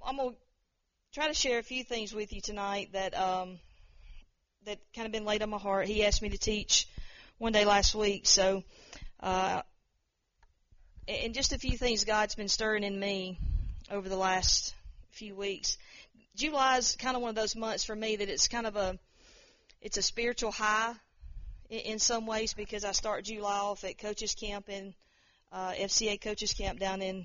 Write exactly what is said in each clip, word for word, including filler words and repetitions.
I'm going to try to share a few things with you tonight that um, that kind of been laid on my heart. He asked me to teach one day last week, so uh, and just a few things God's been stirring in me over the last few weeks. July is kind of one of those months for me that it's kind of a it's a spiritual high in, in some ways, because I start July off at Coaches Camp in uh, F C A Coaches Camp down in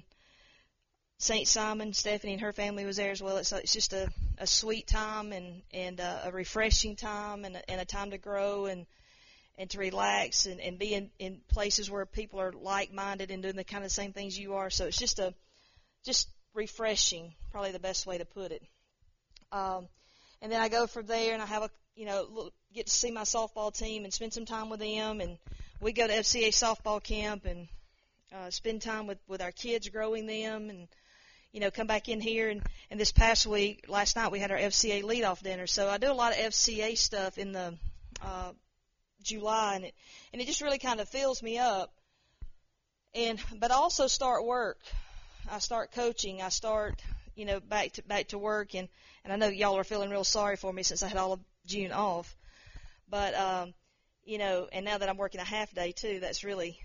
Saint Simon. Stephanie and her family was there as well. It's, it's just a, a sweet time and and uh, a refreshing time and a, and a time to grow and and to relax and, and be in, in places where people are like-minded and doing the kind of same things you are. So it's just a just refreshing, probably the best way to put it. Um, and then I go from there and I have a you know look, get to see my softball team and spend some time with them. And we go to F C A softball camp and uh, spend time with with our kids, growing them, and you know, come back in here. And, and this past week, last night, we had our F C A leadoff dinner. So I do a lot of F C A stuff in the uh, July, and it and it just really kind of fills me up. And but I also start work. I start coaching. I start, you know, back to back to work. And, and I know y'all are feeling real sorry for me since I had all of June off. But, um, you know, and now that I'm working a half day, too, that's really...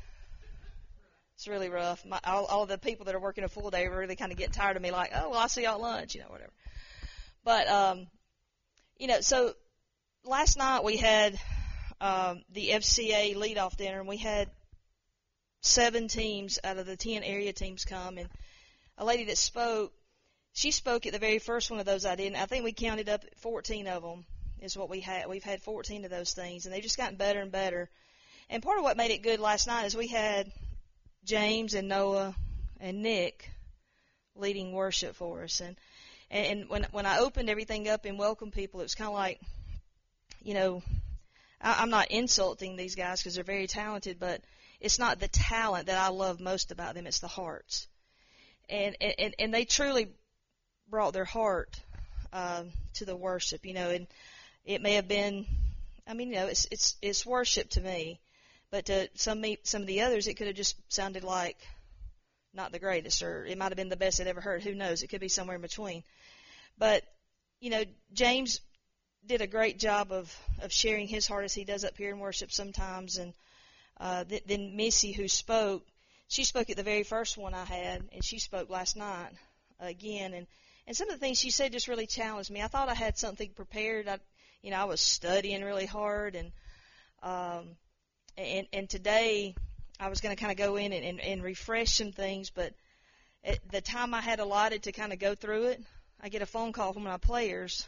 It's really rough. My, all, all of the people that are working a full day are really kind of getting tired of me, like, oh, well, I'll see y'all at lunch, you know, whatever. But, um, you know, so last night we had um, the F C A leadoff dinner, and we had seven teams out of the ten area teams come. And a lady that spoke, she spoke at the very first one of those I did, and I think we counted up fourteen of them is what we had. We've had fourteen of those things, and they've just gotten better and better. And part of what made it good last night is we had James and Noah and Nick leading worship for us. And and when when I opened everything up and welcomed people, it was kind of like, you know, I, I'm not insulting these guys because they're very talented, but it's not the talent that I love most about them. It's the hearts. And and, and they truly brought their heart uh, to the worship, you know. And it may have been, I mean, you know, it's it's it's worship to me. But to some some of the others, it could have just sounded like not the greatest, or it might have been the best they'd ever heard. Who knows? It could be somewhere in between. But, you know, James did a great job of, of sharing his heart as he does up here in worship sometimes. And uh, th- then Missy, who spoke, she spoke at the very first one I had, and she spoke last night again. And, and some of the things she said just really challenged me. I thought I had something prepared. I, you know, I was studying really hard, and um, And, and today I was going to kind of go in and, and, and refresh some things, but at the time I had allotted to kind of go through it, I get a phone call from my players,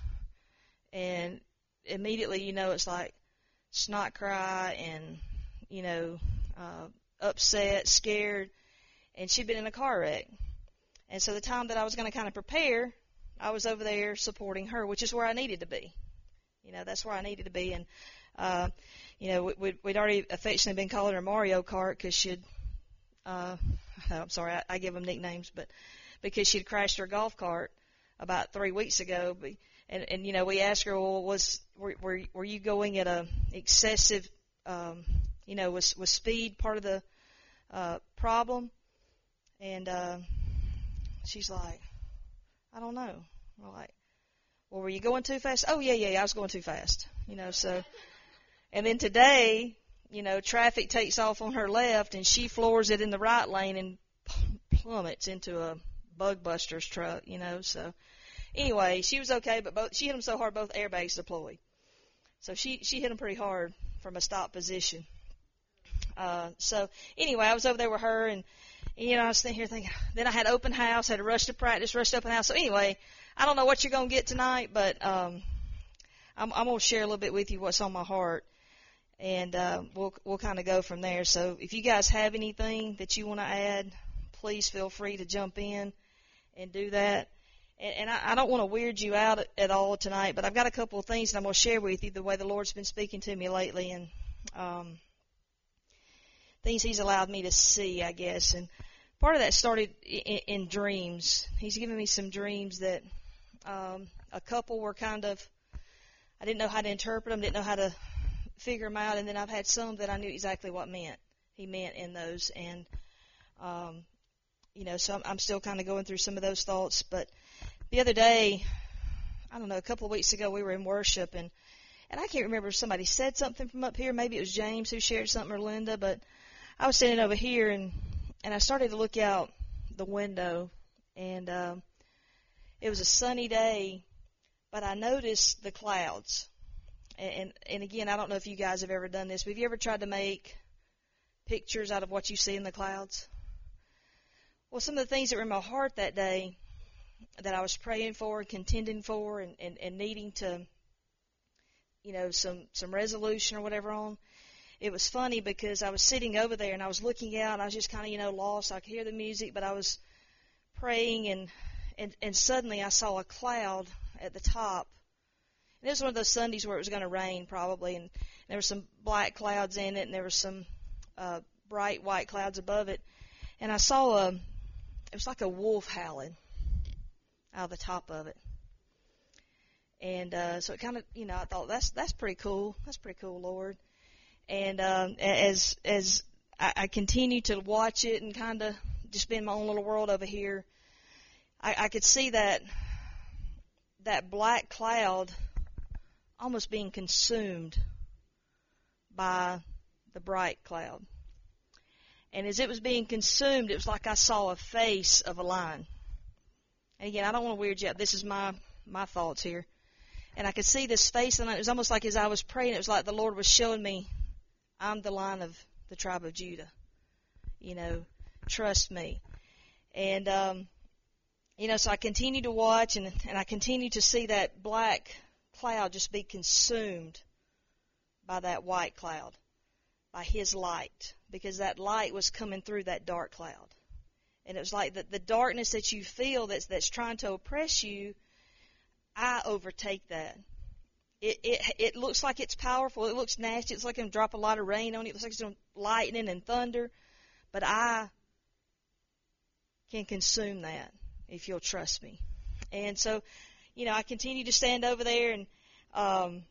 and immediately, you know, it's like snot cry and, you know, uh, upset, scared, and she'd been in a car wreck. And so the time that I was going to kind of prepare, I was over there supporting her, which is where I needed to be. You know, that's where I needed to be. And Uh, you know, we, we'd already affectionately been calling her Mario Kart because she'd, uh, I'm sorry, I, I give them nicknames, but because she'd crashed her golf cart about three weeks ago. And, and you know, we asked her, well, was, were, were, were you going at a excessive, um, you know, was, was speed part of the, uh, problem? And, uh, she's like, I don't know. We're like, well, were you going too fast? Oh, yeah, yeah, yeah, I was going too fast. You know, so... And then today, you know, traffic takes off on her left, and she floors it in the right lane and plummets into a Bug Busters truck, you know. So anyway, she was okay, but both she hit them so hard both airbags deployed. So she, she hit them pretty hard from a stop position. Uh, so anyway, I was over there with her, and, you know, I was sitting here thinking, then I had open house, had to rush to practice, rush to open house. So anyway, I don't know what you're going to get tonight, but um, I'm, I'm going to share a little bit with you what's on my heart. And uh, we'll we'll kind of go from there. So if you guys have anything that you want to add, please feel free to jump in and do that. And, and I, I don't want to weird you out at, at all tonight, but I've got a couple of things that I'm going to share with you the way the Lord's been speaking to me lately, and um, things He's allowed me to see, I guess. And part of that started in, in dreams. He's given me some dreams that um, a couple were kind of, I didn't know how to interpret them, didn't know how to figure them out, and then I've had some that I knew exactly what meant. He meant in those, and um, you know, so I'm, I'm still kind of going through some of those thoughts. But the other day, I don't know, a couple of weeks ago, we were in worship, and, and I can't remember if somebody said something from up here. Maybe it was James who shared something, or Linda, but I was sitting over here, and, and I started to look out the window, and um, it was a sunny day, but I noticed the clouds. And, and, and again, I don't know if you guys have ever done this, but have you ever tried to make pictures out of what you see in the clouds? Well, some of the things that were in my heart that day that I was praying for and contending for and, and, and needing to, you know, some, some resolution or whatever on, it was funny because I was sitting over there and I was looking out and I was just kind of, you know, lost. I could hear the music, but I was praying and, and, and suddenly I saw a cloud at the top. And it was one of those Sundays where it was going to rain probably, and there were some black clouds in it and there was some uh, bright white clouds above it. And I saw a, it was like a wolf howling out of the top of it. And uh, so it kind of, you know, I thought, that's that's pretty cool. That's pretty cool, Lord. And um, as as I, I continued to watch it and kind of just be in my own little world over here, I, I could see that that black cloud almost being consumed by the bright cloud. And as it was being consumed, it was like I saw a face of a lion. And again, I don't want to weird you out. This is my, my thoughts here. And I could see this face, and it was almost like as I was praying, it was like the Lord was showing me, I'm the Lion of the tribe of Judah. You know, trust me. And, um, you know, so I continued to watch, and, and I continued to see that black cloud just be consumed by that white cloud, by His light, because that light was coming through that dark cloud. And it was like the, the darkness that you feel that's, that's trying to oppress you, I overtake that. It, it it looks like it's powerful. It looks nasty. It's like going to drop a lot of rain on it. It looks like it's going to lightning and thunder. But I can consume that if you'll trust me. And so, you know, I continue to stand over there and, um,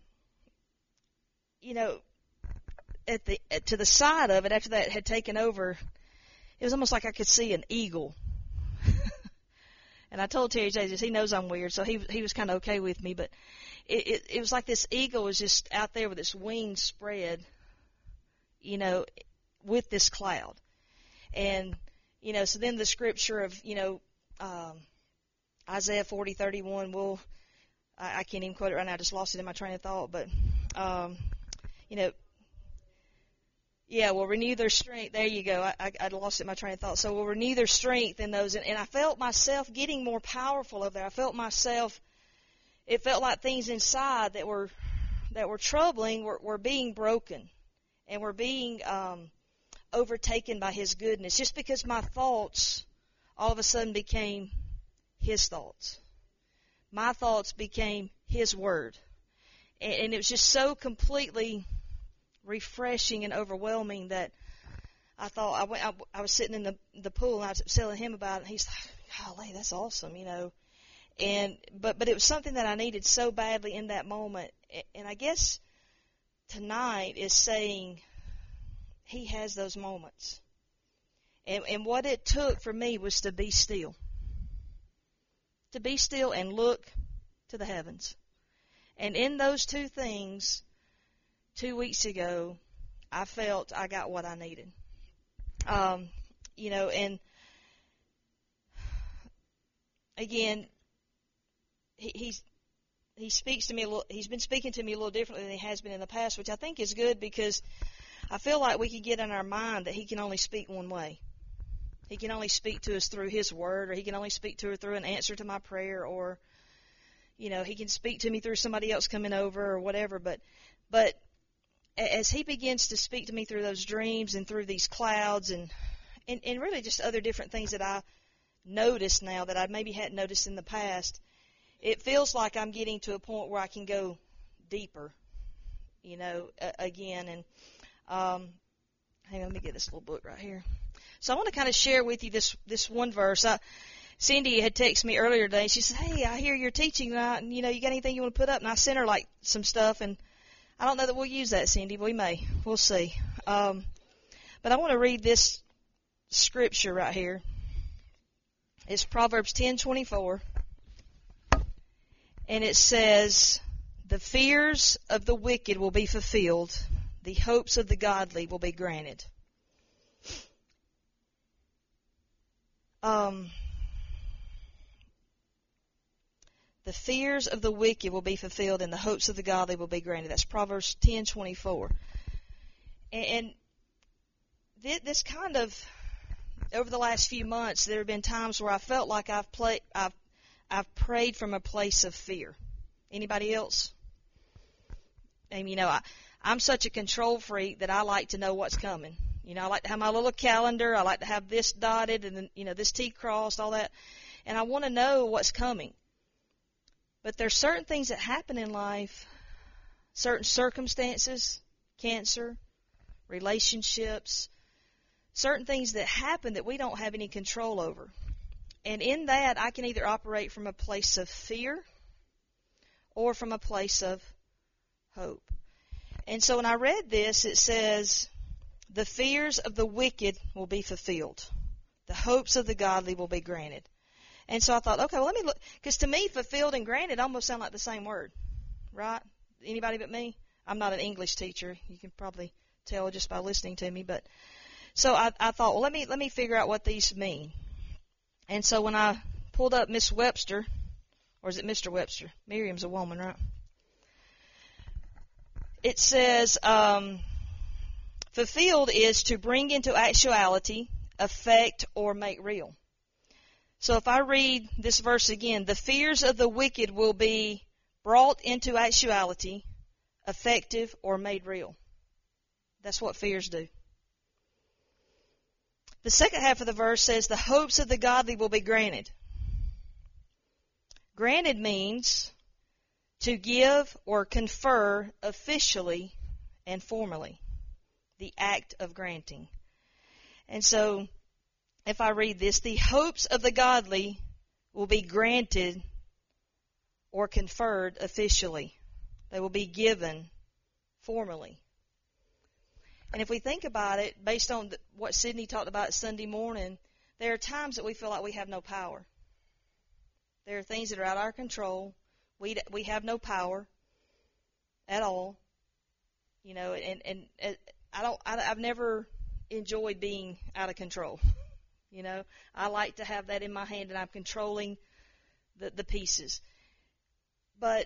you know, at the at, to the side of it, after that had taken over, it was almost like I could see an eagle. And I told Terry J. this, he knows I'm weird, so he he was kind of okay with me. But it, it it was like this eagle was just out there with its wings spread, you know, with this cloud. And, you know, so then the scripture of, you know, um, Isaiah forty thirty-one, well, I, I can't even quote it right now, I just lost it in my train of thought. But, um, you know, yeah, we'll renew their strength. There you go. I, I, I lost it in my train of thought. So we'll renew their strength in those. And, and I felt myself getting more powerful over there. I felt myself, it felt like things inside that were that were troubling were, were being broken and were being um, overtaken by His goodness. Just because my thoughts all of a sudden became His thoughts. My thoughts became His Word. And, and it was just so completely refreshing and overwhelming that I thought I went. I, I was sitting in the the pool and I was telling him about it. And he's like, "Golly, that's awesome," you know. And but but it was something that I needed so badly in that moment. And I guess tonight is saying He has those moments. And and what it took for me was to be still, to be still and look to the heavens. And in those two things, two weeks ago, I felt I got what I needed. Um, you know, and again, he, he's he speaks to me a little. He's been speaking to me a little differently than he has been in the past, which I think is good because I feel like we can get in our mind that He can only speak one way. He can only speak to us through His Word, or He can only speak to her through an answer to my prayer, or you know, He can speak to me through somebody else coming over or whatever. But but as He begins to speak to me through those dreams and through these clouds and, and, and really just other different things that I notice now that I maybe hadn't noticed in the past, it feels like I'm getting to a point where I can go deeper, you know, uh, again. And um, hang on, let me get this little book right here. So I want to kind of share with you this this one verse. I, Cindy had texted me earlier today. She said, "Hey, I hear you're teaching tonight, and you know, you got anything you want to put up?" And I sent her like some stuff, and I don't know that we'll use that, Cindy. We may. We'll see. Um, but I want to read this scripture right here. It's Proverbs ten twenty-four. And it says, the fears of the wicked will be fulfilled. The hopes of the godly will be granted. Um, the fears of the wicked will be fulfilled, and the hopes of the godly will be granted. That's Proverbs ten twenty-four. And, and this kind of, over the last few months, there have been times where I felt like I've played, I've, I've prayed from a place of fear. Anybody else? And you know, I, I'm such a control freak that I like to know what's coming. You know, I like to have my little calendar. I like to have this dotted and then, you know, this T crossed, all that. And I want to know what's coming. But there's certain things that happen in life, certain circumstances, cancer, relationships, certain things that happen that we don't have any control over. And in that, I can either operate from a place of fear or from a place of hope. And so when I read this, it says, the fears of the wicked will be fulfilled. The hopes of the godly will be granted. And so I thought, okay, well, let me look. Because to me, fulfilled and granted almost sound like the same word. Right? Anybody but me? I'm not an English teacher. You can probably tell just by listening to me. But so I, I thought, well, let me let me figure out what these mean. And so when I pulled up Miss Webster, or is it Mister Webster? Miriam's a woman, right? It says, um, fulfilled is to bring into actuality, affect, or make real. So if I read this verse again, the fears of the wicked will be brought into actuality, effective, or made real. That's what fears do. The second half of the verse says, the hopes of the godly will be granted. Granted means to give or confer officially and formally. The act of granting. And so, if I read this, the hopes of the godly will be granted or conferred officially. They will be given formally. And if we think about it, based on what Sydney talked about Sunday morning, there are times that we feel like we have no power. There are things that are out of our control. We we have no power at all. You know, and and. and I don't. I, I've never enjoyed being out of control. You know, I like to have that in my hand, and I'm controlling the the pieces. But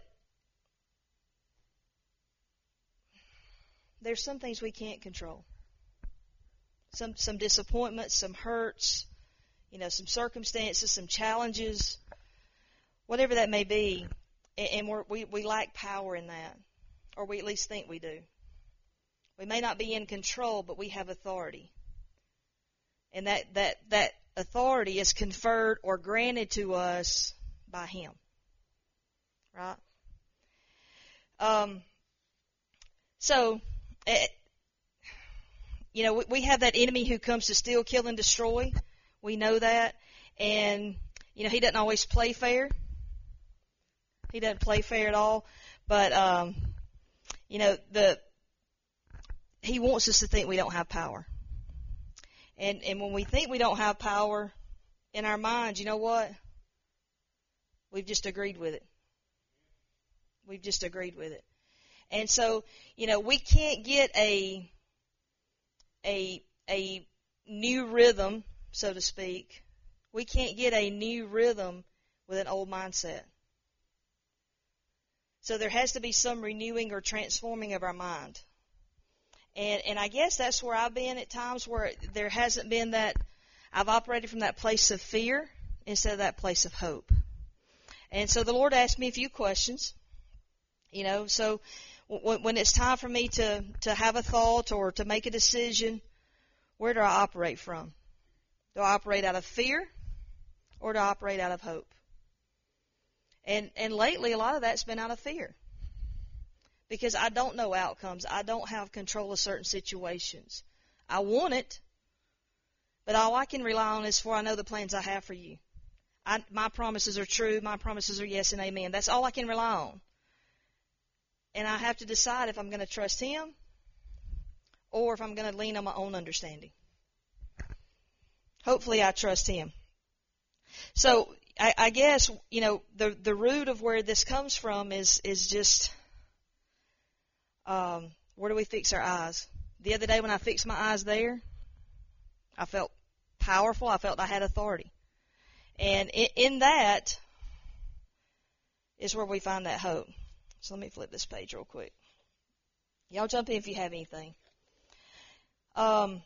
there's some things we can't control. Some some disappointments, some hurts, you know, some circumstances, some challenges, whatever that may be, and, and we're, we we lack power in that, or we at least think we do. We may not be in control, but we have authority. And that, that, that authority is conferred or granted to us by Him. Right? Um, so, it, you know, we, we have that enemy who comes to steal, kill, and destroy. We know that. And, you know, he doesn't always play fair. He doesn't play fair at all. But, um, you know, the... He wants us to think we don't have power. And and when we think we don't have power in our minds, you know what? We've just agreed with it. We've just agreed with it. And so, you know, we can't get a a a new rhythm, so to speak. We can't get a new rhythm with an old mindset. So there has to be some renewing or transforming of our mind. And and I guess that's where I've been at times where there hasn't been that, I've operated from that place of fear instead of that place of hope. And so the Lord asked me a few questions, you know, so when, when it's time for me to, to have a thought or to make a decision, where do I operate from? Do I operate out of fear or do I operate out of hope? And and lately a lot of that's been out of fear. Because I don't know outcomes. I don't have control of certain situations. I want it, but all I can rely on is for I know the plans I have for you. I, my promises are true. My promises are yes and amen. That's all I can rely on. And I have to decide if I'm going to trust Him or if I'm going to lean on my own understanding. Hopefully I trust Him. So, I, I guess, you know, the the root of where this comes from is is just, um, where do we fix our eyes? The other day when I fixed my eyes there, I felt powerful. I felt I had authority. And in, in that is where we find that hope. So let me flip this page real quick. Y'all jump in if you have anything. Um,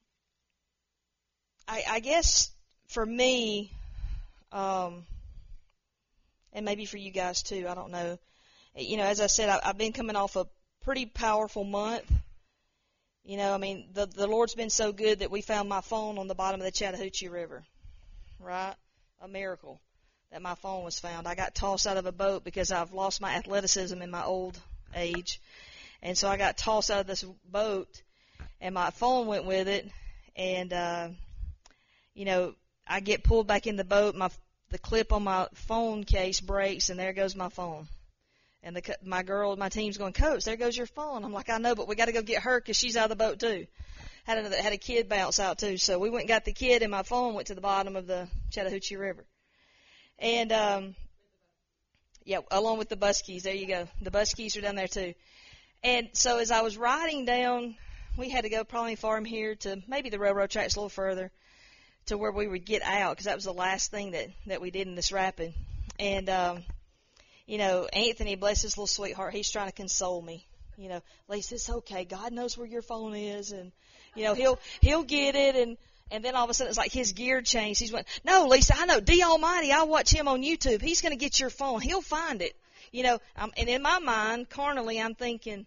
I, I guess for me, um, and maybe for you guys too, I don't know. You know, as I said, I, I've been coming off a pretty powerful month. You know, I mean, the the Lord's been so good that we found my phone on the bottom of the Chattahoochee River, right? A miracle that my phone was found. I got tossed out of a boat because I've lost my athleticism in my old age. And so I got tossed out of this boat, and my phone went with it. And, uh, you know, I get pulled back in the boat. My the clip on my phone case breaks, and there goes my phone. And the my girl, my team's going, Coach, there goes your phone. I'm like, I know, but we got to go get her because she's out of the boat too. Had a, had a kid bounce out too. So we went and got the kid, and my phone went to the bottom of the Chattahoochee River. And, um, yeah, along with the bus keys. There you go. The bus keys are down there too. And so as I was riding down, we had to go probably from here to maybe the railroad tracks a little further to where we would get out, because that was the last thing that, that we did in this rapid. And, um, you know, Anthony, bless his little sweetheart, he's trying to console me. You know, Lisa, it's okay. God knows where your phone is, and, you know, he'll he'll get it. And, and then all of a sudden it's like his gear changed. He's went, no, Lisa, I know. D Almighty, I watch him on YouTube. He's going to get your phone. He'll find it. You know, um, and in my mind, carnally, I'm thinking,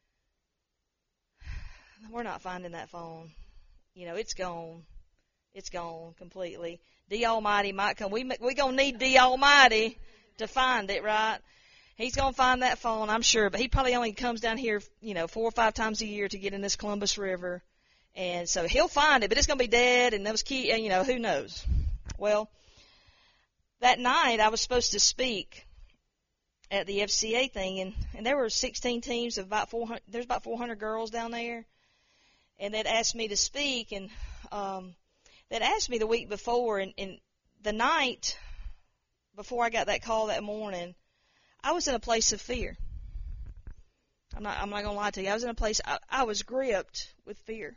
we're not finding that phone. You know, it's gone. It's gone completely. D Almighty might come. We we gonna need D Almighty to find it, right? He's gonna find that phone, I'm sure. But he probably only comes down here, you know, four or five times a year to get in this Columbus River, and so he'll find it. But it's gonna be dead, and those key, you know, who knows? Well, that night I was supposed to speak at the F C A thing, and and there were sixteen teams of about four hundred. There's about four hundred girls down there. And they'd asked me to speak, and um, they'd asked me the week before, and, and the night before I got that call that morning, I was in a place of fear. I'm not, I'm not going to lie to you. I was in a place, I, I was gripped with fear.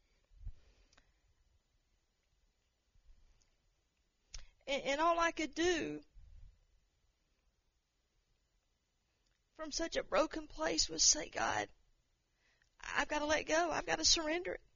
And, and all I could do from such a broken place was say, God, I've got to let go. I've got to surrender it.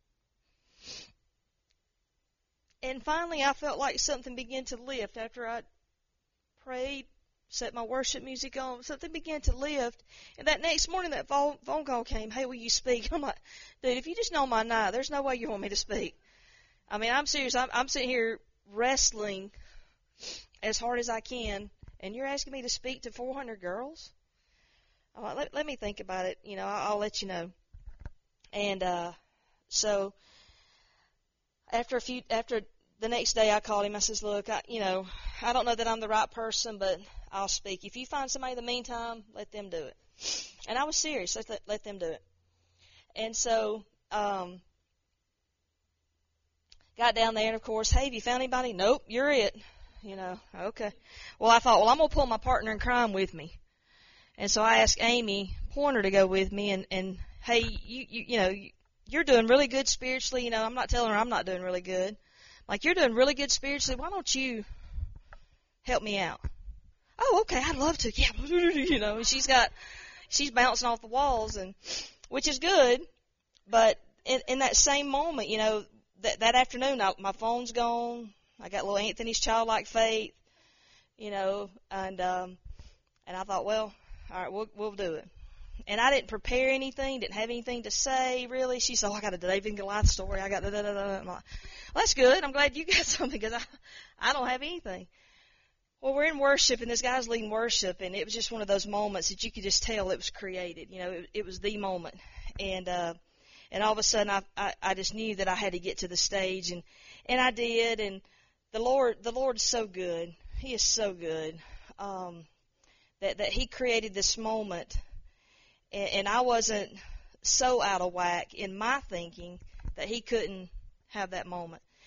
And finally, I felt like something began to lift after I prayed, set my worship music on. Something began to lift. And that next morning, that phone, phone call came, hey, will you speak? I'm like, dude, if you just know my night, there's no way you want me to speak. I mean, I'm serious. I'm, I'm sitting here wrestling as hard as I can, and you're asking me to speak to four hundred girls? I'm like, let, let me think about it. You know, I'll, I'll let you know. And uh, so after a few, after the next day, I called him. I says, look, I, you know, I don't know that I'm the right person, but I'll speak. If you find somebody in the meantime, let them do it. And I was serious. Let, let, let them do it. And so um, got down there, and of course, hey, have you found anybody? Nope, you're it. You know, okay. Well, I thought, well, I'm going to pull my partner in crime with me. And so I asked Amy Pointer to go with me, and, and hey, you, you, you know, you're doing really good spiritually. You know, I'm not telling her I'm not doing really good. Like, you're doing really good spiritually. Why don't you help me out? Oh, okay, I'd love to. Yeah, you know, and she's got, she's bouncing off the walls, and which is good. But in, in that same moment, you know, that that afternoon, I, my phone's gone. I got little Anthony's childlike faith, you know, and um, and I thought, well, all right, we'll we'll do it. And I didn't prepare anything, didn't have anything to say, really. She said, oh, I got a David and Goliath story. I got da da da da. I'm like, well, that's good. I'm glad you got something, because I, I don't have anything. Well, we're in worship, and this guy's leading worship, and it was just one of those moments that you could just tell it was created. You know, it, it was the moment. And uh, and all of a sudden, I, I I just knew that I had to get to the stage, and and I did. And the Lord, the Lord is so good. He is so good. Um, that that He created this moment. And I wasn't so out of whack in my thinking that He couldn't have that moment.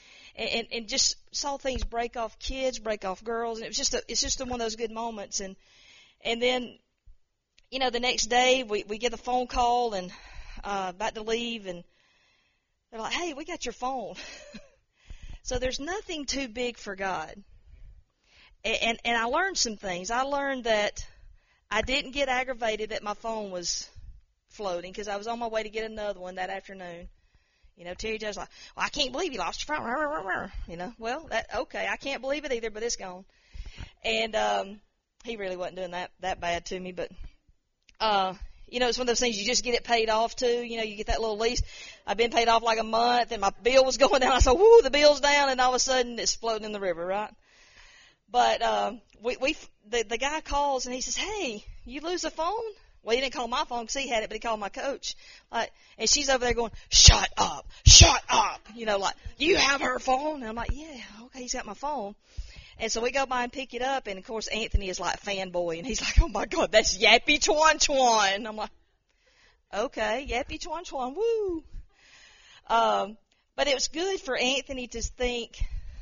and, and, and just saw things break off kids, break off girls, and it was just a, it's just one of those good moments. And and then, you know, the next day we we get a phone call and uh, about to leave, and they're like, "Hey, we got your phone." So there's nothing too big for God. And, and and I learned some things. I learned that I didn't get aggravated that my phone was floating because I was on my way to get another one that afternoon. You know, Terry Joe's like, "Well, I can't believe you lost your phone." You know, well, that okay, I can't believe it either, but it's gone. And um, he really wasn't doing that that bad to me, but uh, you know, it's one of those things you just get it paid off too. You know, you get that little lease. I've been paid off like a month, and my bill was going down. I said, "Woo, the bill's down," and all of a sudden it's floating in the river, right? But um, we we the the guy calls and he says, "Hey, you lose a phone?" Well, he didn't call my phone because he had it, but he called my coach. Like, and she's over there going, "Shut up, shut up," you know, like, "You have her phone?" And I'm like, "Yeah, okay, he's got my phone." And so we go by and pick it up, and of course Anthony is like fanboy, and he's like, "Oh my God, that's Yappy Twan Twan." And I'm like, "Okay, Yappy Twan Twan, woo." Um, but it was good for Anthony to think,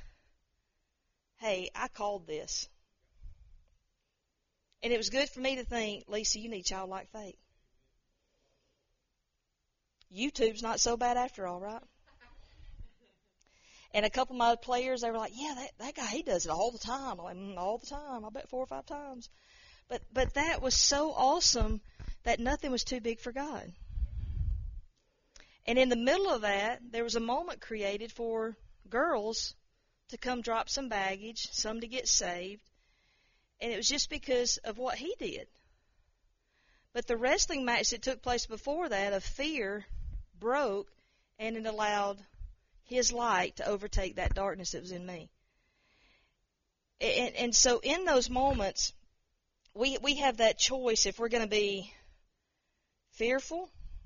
"Hey, I called this." And it was good for me to think, "Lisa, you need childlike faith. YouTube's not so bad after all, right?" And a couple of my players, they were like, "Yeah, that, that guy, he does it all the time." I'm like, mm, all the time. I bet four or five times. But but that was so awesome that nothing was too big for God. And in the middle of that, there was a moment created for girls to come drop some baggage, some to get saved. And it was just because of what he did. But the wrestling match that took place before that of fear broke, and it allowed his light to overtake that darkness that was in me. And, and so in those moments, we we have that choice if we're going to be fearful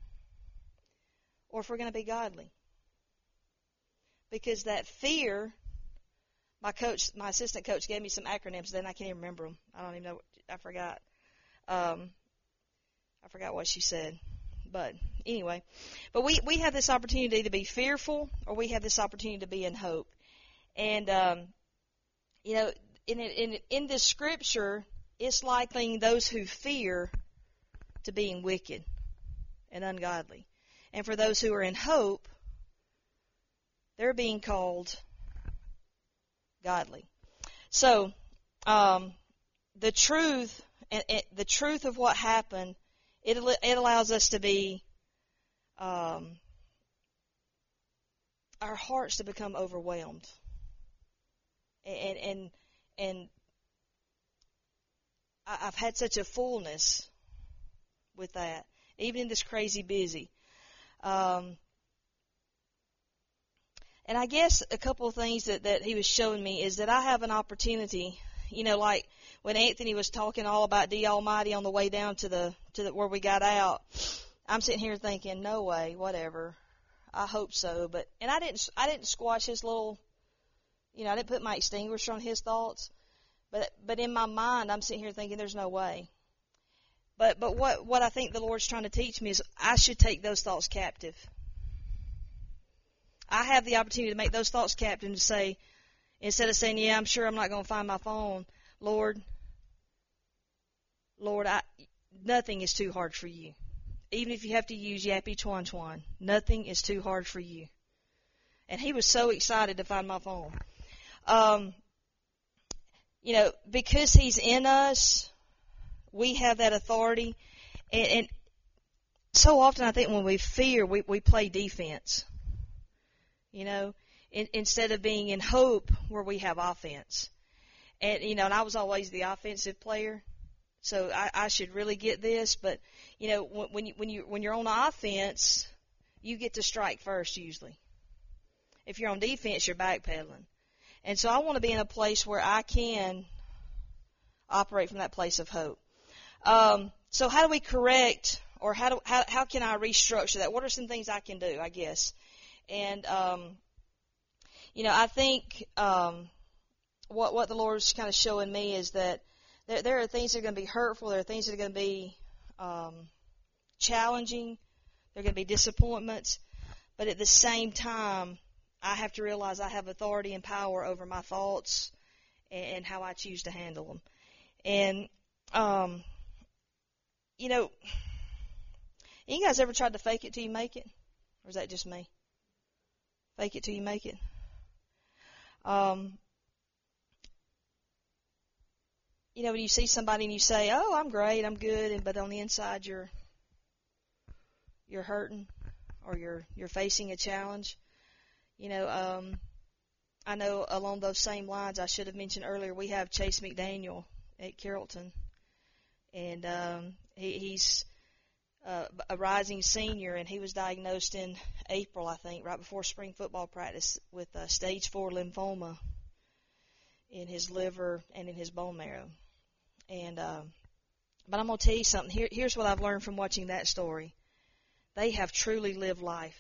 or if we're going to be godly. Because that fear, my coach, my assistant coach gave me some acronyms, then I can't even remember them. I don't even know, I forgot. Um, I forgot what she said. But anyway, but we, we have this opportunity to be fearful, or we have this opportunity to be in hope. And, um, you know, in, in, in this scripture, it's likening those who fear to being wicked and ungodly. And for those who are in hope, they're being called godly. So, um, the truth, and, and the truth of what happened, It it allows us to be, um, our hearts to become overwhelmed, and and and I've had such a fullness with that, even in this crazy busy. Um, and I guess a couple of things that that he was showing me is that I have an opportunity, you know, like when Anthony was talking all about the Almighty on the way down to the to the, where we got out, I'm sitting here thinking, no way, whatever. I hope so, but and I didn't I didn't squash his little, you know, I didn't put my extinguisher on his thoughts, but but in my mind, I'm sitting here thinking, there's no way. But but what what I think the Lord's trying to teach me is I should take those thoughts captive. I have the opportunity to make those thoughts captive and to say, instead of saying, yeah, I'm sure I'm not going to find my phone, Lord, Lord, I, nothing is too hard for you. Even if you have to use Yappy Twan Twan, nothing is too hard for you. And he was so excited to find my phone. Um, you know, because he's in us, we have that authority. And, and so often I think when we fear, we, we play defense. You know, in, instead of being in hope where we have offense. And, you know, and I was always the offensive player. So I, I should really get this, but you know, when, when you when you when you're on offense, you get to strike first usually. If you're on defense, you're backpedaling, and so I want to be in a place where I can operate from that place of hope. Um, so how do we correct, or how do how how can I restructure that? What are some things I can do? I guess, and um, you know, I think um, what what the Lord's kind of showing me is that. There, there are things that are going to be hurtful. There are things that are going to be um, challenging. There are going to be disappointments. But at the same time, I have to realize I have authority and power over my thoughts and, and how I choose to handle them. And, um, you know, you guys ever tried to fake it till you make it? Or is that just me? Fake it till you make it? Um, you know, when you see somebody and you say, "Oh, I'm great, I'm good," and but on the inside you're you're hurting, or you're you're facing a challenge. You know, um, I know along those same lines, I should have mentioned earlier, we have Chase McDaniel at Carrollton, and um, he, he's uh, a rising senior, and he was diagnosed in April, I think, right before spring football practice, with uh, stage four lymphoma in his liver and in his bone marrow. And uh, but I'm gonna tell you something. Here, here's what I've learned from watching that story. They have truly lived life.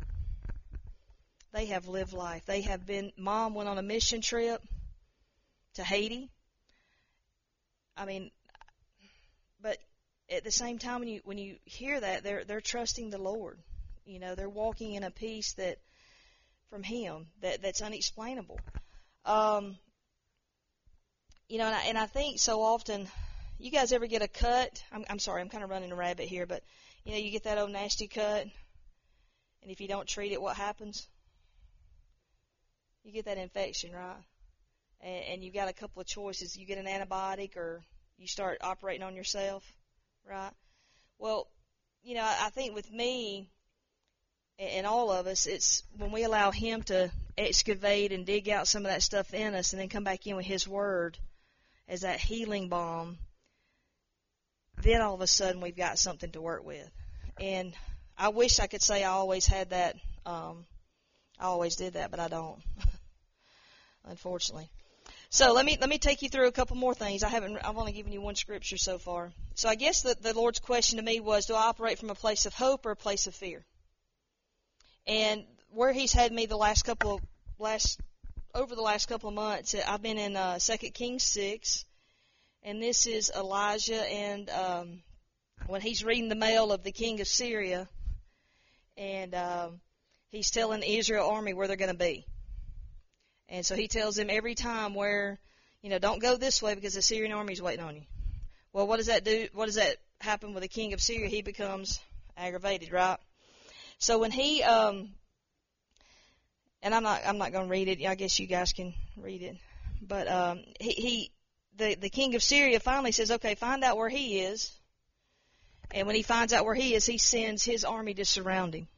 They have lived life. They have been. Mom went on a mission trip to Haiti. I mean, but at the same time, when you when you hear that, they're they're trusting the Lord. You know, they're walking in a peace that from Him that that's unexplainable. Um, you know, and I, and I think so often, you guys ever get a cut? I'm I'm sorry, I'm kind of running a rabbit here, but you know, you get that old nasty cut, and if you don't treat it, what happens? You get that infection, right? And, and you've got a couple of choices. You get an antibiotic, or you start operating on yourself, right? Well, you know, I think with me and all of us, it's when we allow Him to excavate and dig out some of that stuff in us and then come back in with His Word as that healing balm, then all of a sudden we've got something to work with. And I wish I could say I always had that, um, I always did that, but I don't, unfortunately. So let me let me take you through a couple more things. I haven't. I've only given you one scripture so far. So I guess the, the Lord's question to me was, do I operate from a place of hope or a place of fear? And where He's had me the last couple of last over the last couple of months, I've been in uh, Second Kings six, and this is Elijah, and um, when he's reading the mail of the king of Syria, and um, he's telling the Israel army where they're going to be. And so he tells them every time where, you know, don't go this way because the Syrian army is waiting on you. Well, what does that do? What does that happen with the king of Syria? He becomes aggravated, right? So when he, um, and I'm not, I'm not going to read it. I guess you guys can read it. But um, he, he, the the king of Syria finally says, okay, find out where he is. And when he finds out where he is, he sends his army to surround him.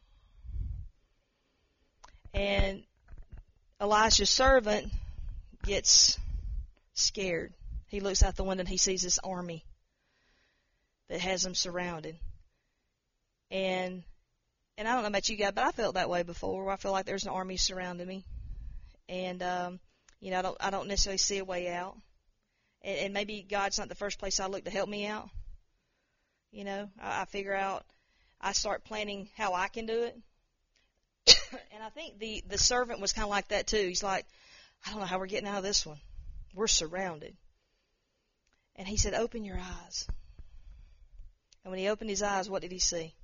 And Elisha's servant gets scared. He looks out the window and he sees this army that has him surrounded. And and I don't know about you guys, but I felt that way before, where I feel like there's an army surrounding me. And um, you know, I don't I don't necessarily see a way out. And, and maybe God's not the first place I look to help me out. You know, I, I figure out, I start planning how I can do it. And I think the, the servant was kind of like that too. He's like, I don't know how we're getting out of this one. We're surrounded. And he said, open your eyes. And when he opened his eyes, what did he see?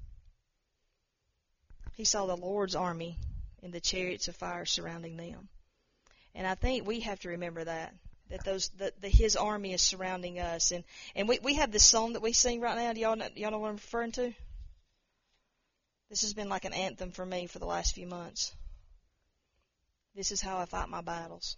He saw the Lord's army and the chariots of fire surrounding them. And I think we have to remember that, that those that the, His army is surrounding us. And, and we, we have this song that we sing right now. Do y'all know, y'all know what I'm referring to? This has been like an anthem for me for the last few months. This is how I fight my battles.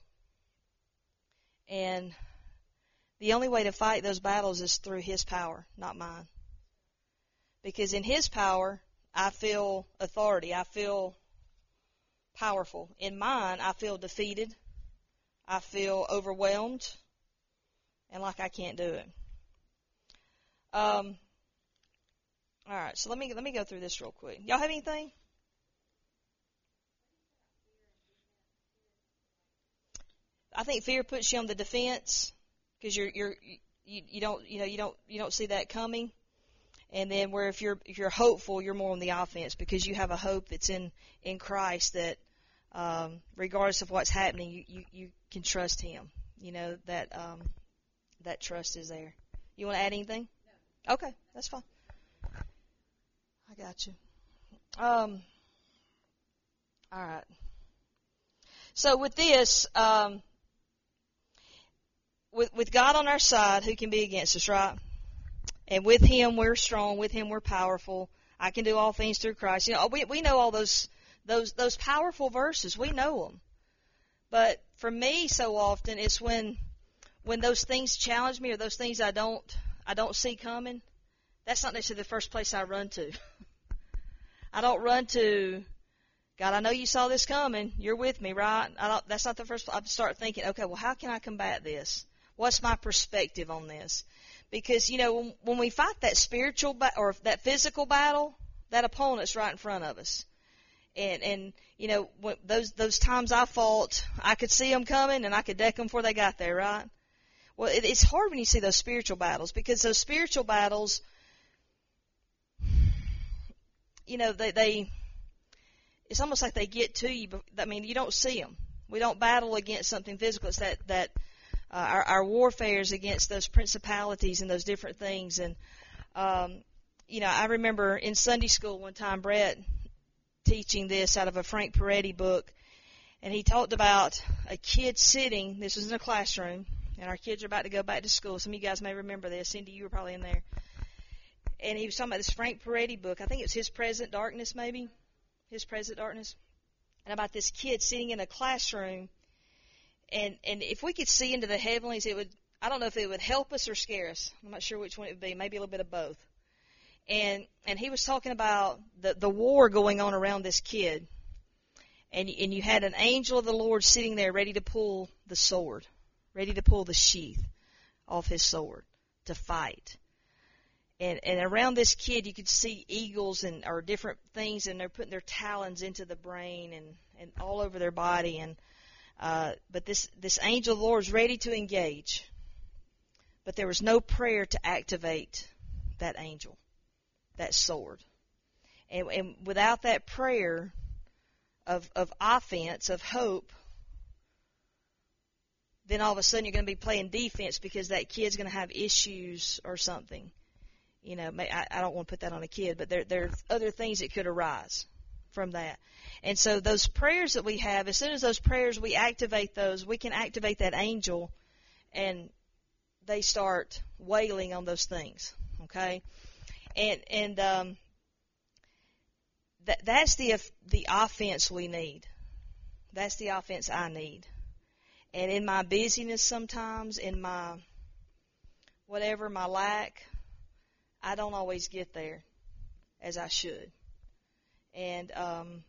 And the only way to fight those battles is through His power, not mine. Because in His power, I feel authority. I feel powerful. In mine, I feel defeated. I feel overwhelmed. And like I can't do it. Um... All right, so let me let me go through this real quick. Y'all have anything? I think fear puts you on the defense because you're you're you, you don't you know you don't you don't see that coming, and then where if you're if you're hopeful, you're more on the offense because you have a hope that's in in Christ that um, regardless of what's happening, you, you you can trust Him. You know that um, that trust is there. You want to add anything? No. Okay, that's fine. I got you. Um, all right. So with this, um, with with God on our side, who can be against us, right? And with Him we're strong. With Him we're powerful. I can do all things through Christ. You know, we we know all those those those powerful verses. We know them. But for me, so often it's when when those things challenge me, or those things I don't I don't see coming. That's not necessarily the first place I run to. I don't run to, God, I know you saw this coming. You're with me, right? I don't, that's not the first. I start thinking, okay, well, how can I combat this? What's my perspective on this? Because, you know, when, when we fight that spiritual ba- or that physical battle, that opponent's right in front of us. And, and you know, when those those times I fought, I could see them coming and I could deck them before they got there, right? Well, it, it's hard when you see those spiritual battles, because those spiritual battles, you know, they, they it's almost like they get to you. I mean, you don't see them. We don't battle against something physical. It's that, that uh, our, our warfare is against those principalities and those different things. And, um, you know, I remember in Sunday school one time, Brett teaching this out of a Frank Peretti book, and he talked about a kid sitting, this was in a classroom, and our kids are about to go back to school. Some of you guys may remember this. Cindy, you were probably in there. And he was talking about this Frank Peretti book. I think it's His Present Darkness, maybe. His Present Darkness. And about this kid sitting in a classroom. And and if we could see into the heavenlies, it would, I don't know if it would help us or scare us. I'm not sure which one it would be. Maybe a little bit of both. And and he was talking about the, the war going on around this kid. And, and you had an angel of the Lord sitting there ready to pull the sword, ready to pull the sheath off his sword to fight. And, and around this kid, you could see eagles and or different things, and they're putting their talons into the brain and, and all over their body. And uh, but this this angel of the Lord is ready to engage, but there was no prayer to activate that angel, that sword. And, and without that prayer of of offense, of hope, then all of a sudden you're going to be playing defense because that kid's going to have issues or something. You know, I, I don't want to put that on a kid, but there, there are other things that could arise from that. And so those prayers that we have, as soon as those prayers, we activate those, we can activate that angel, and they start wailing on those things, okay? And and um, that that's the the offense we need. That's the offense I need. And in my busyness sometimes, in my whatever, my lack, I don't always get there as I should. And um,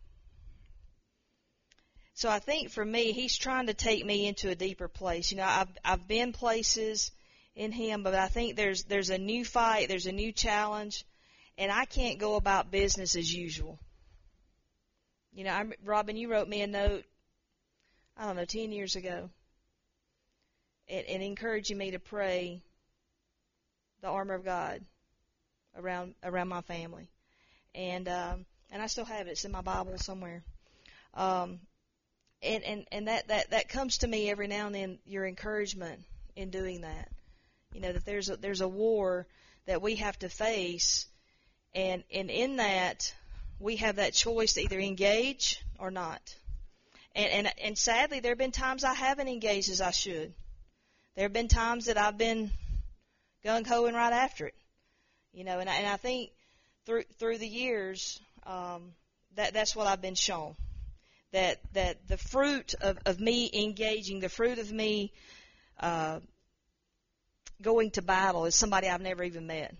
so I think for me, He's trying to take me into a deeper place. You know, I've I've been places in Him, but I think there's there's a new fight, there's a new challenge, and I can't go about business as usual. You know, I'm, Robin, you wrote me a note, I don't know, ten years ago, and, and encouraging me to pray the armor of God around around my family, and um, and I still have it. It's in my Bible somewhere, um, and and and that, that that comes to me every now and then. Your encouragement in doing that, you know, that there's a, there's a war that we have to face, and and in that we have that choice to either engage or not. And and and sadly, there have been times I haven't engaged as I should. There have been times that I've been gung ho and right after it. You know, and I, and I think through through the years, um, that that's what I've been shown. That that the fruit of, of me engaging, the fruit of me uh, going to battle is somebody I've never even met.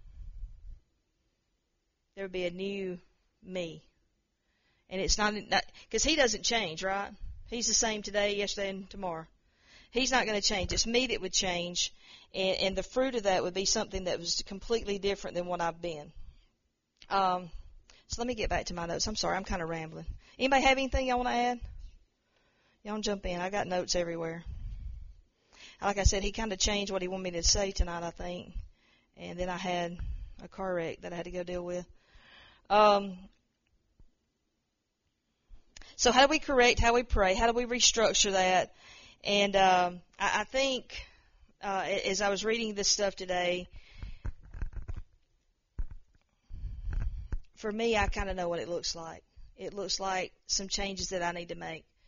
There would be a new me, and it's not because He doesn't change, right? He's the same today, yesterday, and tomorrow. He's not going to change. It's me that would change. And, and the fruit of that would be something that was completely different than what I've been. Um, so let me get back to my notes. I'm sorry, I'm kind of rambling. Anybody have anything y'all want to add? Y'all jump in. I got notes everywhere. Like I said, he kind of changed what he wanted me to say tonight, I think. And then I had a car wreck that I had to go deal with. Um, so how do we correct, how do we pray? How do we restructure that? And um, I, I think... Uh, as I was reading this stuff today, for me, I kind of know what it looks like. It looks like some changes that I need to make.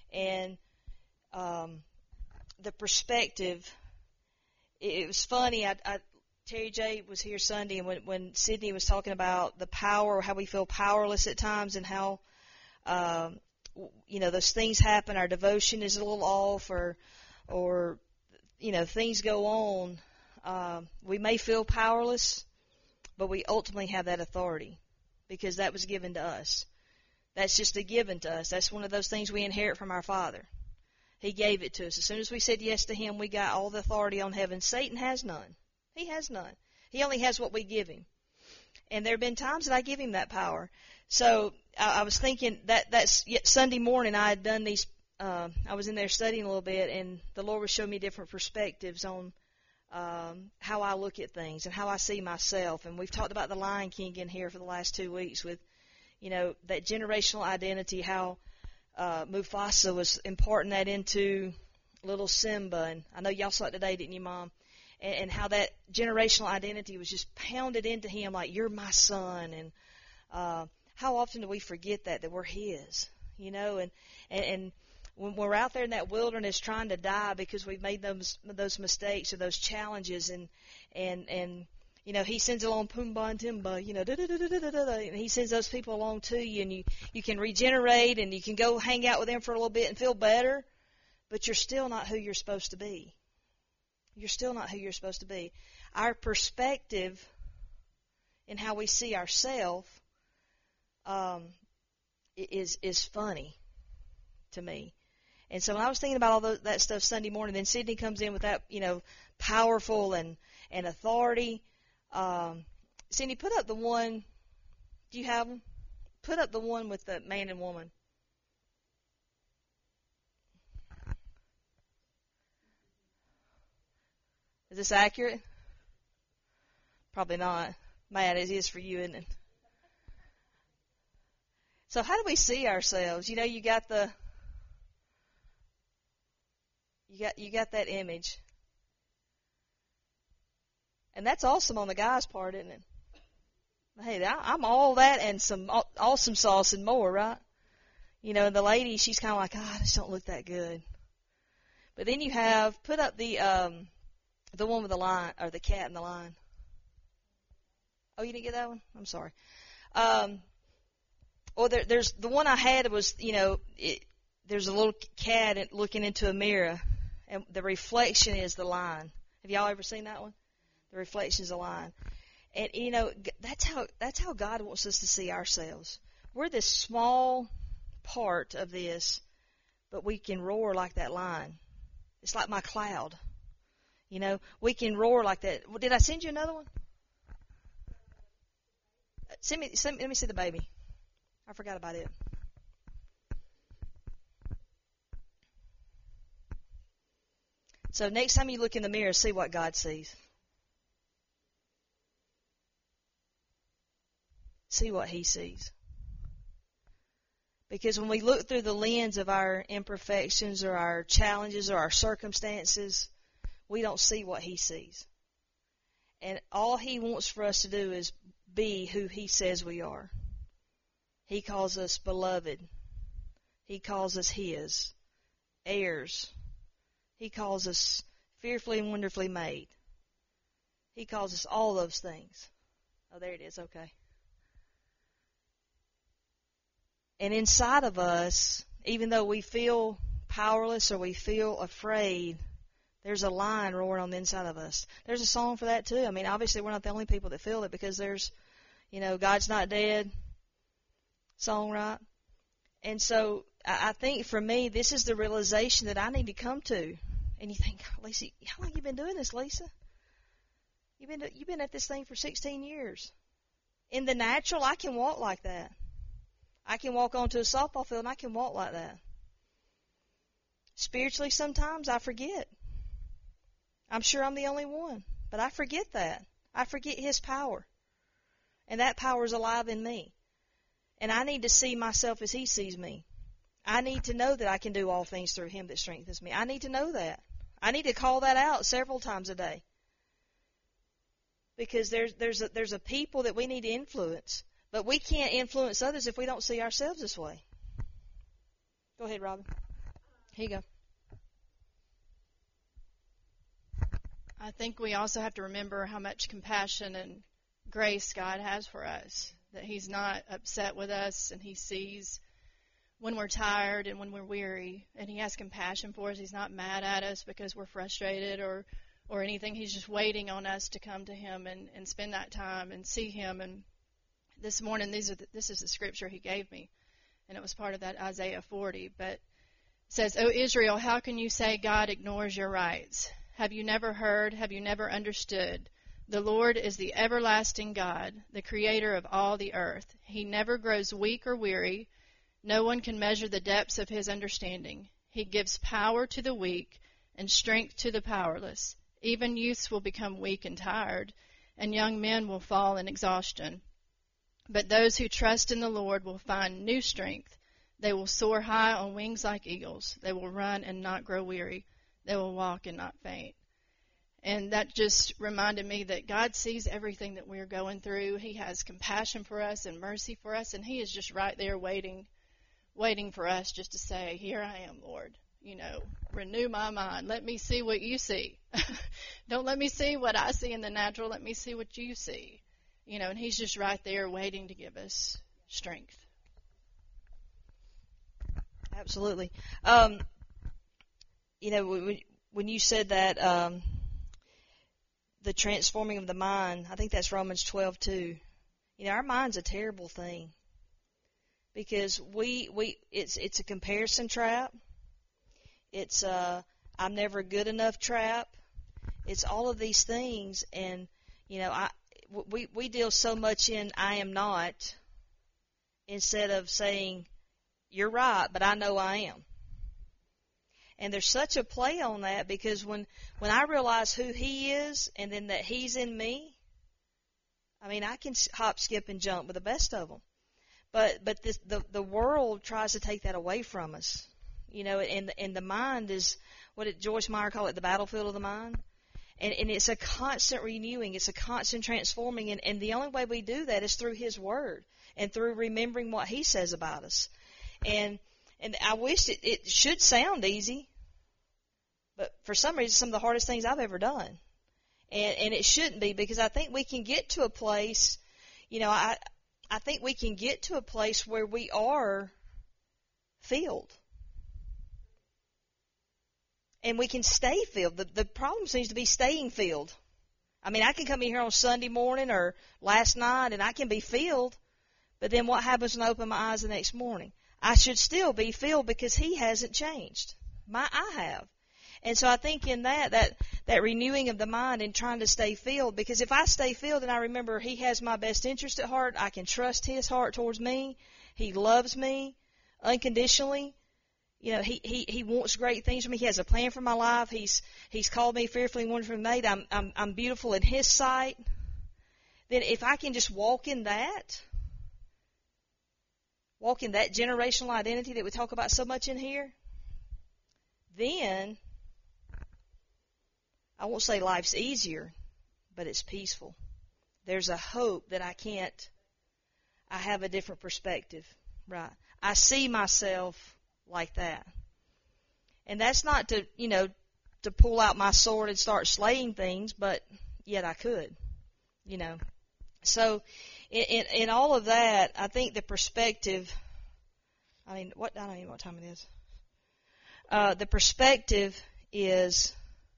And um, the perspective, it, it was funny. I, I, Terry J was here Sunday, and when, when Sydney was talking about the power, how we feel powerless at times, and how, um, you know, those things happen, our devotion is a little off, or, or you know, things go on. Um, we may feel powerless, but we ultimately have that authority because that was given to us. That's just a given to us. That's one of those things we inherit from our Father. He gave it to us. As soon as we said yes to Him, we got all the authority on heaven. Satan has none. He has none. He only has what we give him. And there have been times that I give him that power. So I, I was thinking that that's Sunday morning I had done these, uh, I was in there studying a little bit, and the Lord was showing me different perspectives on um, how I look at things and how I see myself. And we've talked about the Lion King in here for the last two weeks with, you know, that generational identity, how uh, Mufasa was imparting that into little Simba. And I know y'all saw it today, didn't you, Mom? And, and how that generational identity was just pounded into him like, you're my son. And uh, how often do we forget that, that we're his, you know? And, and, and when we're out there in that wilderness trying to die because we've made those those mistakes or those challenges, and and and you know, he sends along Pumbaa and Timba, you know, da, da, da, da, da, da, and he sends those people along to you, and you you can regenerate and you can go hang out with them for a little bit and feel better, but you're still not who you're supposed to be. You're still not who you're supposed to be. Our perspective in how we see ourselves um, is is funny to me. And so when I was thinking about all those, that stuff Sunday morning, then Sydney comes in with that, you know, powerful and, and authority. Um, Sydney, put up the one, do you have them? Put up the one with the man and woman. Is this accurate? Probably not. Man, it is for you, isn't it? So how do we see ourselves? You know, you got the... You got you got that image. And that's awesome on the guy's part, isn't it? Hey, I'm all that and some awesome sauce and more, right? You know, and the lady, she's kind of like, oh, I just don't look that good. But then you have, put up the um, the one with the lion, or the cat and the lion. Oh, you didn't get that one? I'm sorry. Um, or there, there's, the one I had was, you know, it, there's a little cat looking into a mirror. And the reflection is the lion. Have y'all ever seen that one? The reflection is the lion. And, you know, that's how that's how God wants us to see ourselves. We're this small part of this, but we can roar like that lion. It's like my cloud. You know, we can roar like that. Did I send you another one? Send me, send me, let me see the baby. I forgot about it. So next time you look in the mirror, see what God sees. See what He sees. Because when we look through the lens of our imperfections or our challenges or our circumstances, we don't see what He sees. And all He wants for us to do is be who He says we are. He calls us beloved. He calls us His heirs. He calls us fearfully and wonderfully made. He calls us all those things. Oh, there it is. Okay. And inside of us, even though we feel powerless or we feel afraid, there's a lion roaring on the inside of us. There's a song for that too. I mean, obviously we're not the only people that feel it, because there's, you know, God's Not Dead song, right? And so I think for me, this is the realization that I need to come to. And you think, Lisa, how long have you been doing this, Lisa? You've been you've been at this thing for sixteen years. In the natural, I can walk like that. I can walk onto a softball field and I can walk like that. Spiritually, sometimes I forget. I'm sure I'm the only one, but I forget that. I forget His power. And that power is alive in me. And I need to see myself as He sees me. I need to know that I can do all things through Him that strengthens me. I need to know that. I need to call that out several times a day. Because there's there's a, there's a people that we need to influence. But we can't influence others if we don't see ourselves this way. Go ahead, Robin. Here you go. I think we also have to remember how much compassion and grace God has for us, that He's not upset with us, and He sees when we're tired and when we're weary, and He has compassion for us. He's not mad at us because we're frustrated or or anything. He's just waiting on us to come to Him and, and spend that time and see Him. And this morning, these are the, this is the scripture He gave me, and it was part of that Isaiah forty. But it says, "O Israel, how can you say God ignores your rights? Have you never heard? Have you never understood? The Lord is the everlasting God, the creator of all the earth. He never grows weak or weary. No one can measure the depths of His understanding. He gives power to the weak and strength to the powerless. Even youths will become weak and tired, and young men will fall in exhaustion. But those who trust in the Lord will find new strength. They will soar high on wings like eagles. They will run and not grow weary. They will walk and not faint." And that just reminded me that God sees everything that we're going through. He has compassion for us and mercy for us, and He is just right there waiting, waiting for us just to say, "Here I am, Lord. You know, renew my mind. Let me see what you see. Don't let me see what I see in the natural. Let me see what you see." You know, and He's just right there waiting to give us strength. Absolutely. Um, you know, when, when you said that, um, the transforming of the mind, I think that's Romans twelve two. You know, our mind's a terrible thing because we we it's it's a comparison trap. It's a I'm never good enough trap. It's all of these things, and you know, I we we deal so much in I am not instead of saying you're right, but I know I am. And there's such a play on that because when, when I realize who He is and then that He's in me, I mean, I can hop, skip, and jump with the best of them. But but this, the the world tries to take that away from us, you know. And and the mind is what did Joyce Meyer call it? The battlefield of the mind. And and it's a constant renewing. It's a constant transforming. And and the only way we do that is through His Word and through remembering what He says about us. And and I wish it, it should sound easy. But for some reason, some of the hardest things I've ever done. And and it shouldn't be because I think we can get to a place, you know, I I think we can get to a place where we are filled. And we can stay filled. The, the problem seems to be staying filled. I mean, I can come in here on Sunday morning or last night and I can be filled. But then what happens when I open my eyes the next morning? I should still be filled because He hasn't changed. My I have. And so I think in that, that, that renewing of the mind and trying to stay filled, because if I stay filled and I remember He has my best interest at heart, I can trust His heart towards me. He loves me unconditionally. You know, He, He, He wants great things for me. He has a plan for my life. He's, He's called me fearfully and wonderfully made. I'm, I'm, I'm beautiful in His sight. Then if I can just walk in that, walk in that generational identity that we talk about so much in here, then I won't say life's easier, but it's peaceful. There's a hope that I can't, I have a different perspective, right? I see myself like that. And that's not to, you know, to pull out my sword and start slaying things, but yet I could, you know. So in, in, in all of that, I think the perspective, I mean, what, I don't even know what time it is. Uh, the perspective is,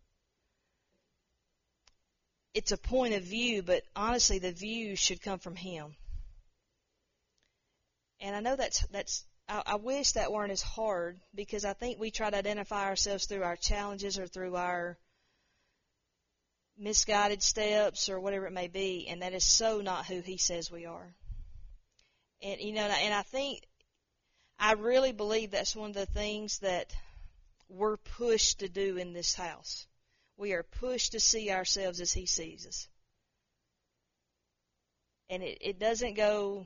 it's a point of view, but honestly, the view should come from Him. And I know that's, that's, I, I wish that weren't as hard because I think we try to identify ourselves through our challenges or through our misguided steps or whatever it may be, and that is so not who He says we are. And, you know, and I think, I really believe that's one of the things that we're pushed to do in this house. We are pushed to see ourselves as He sees us. And it, it doesn't go,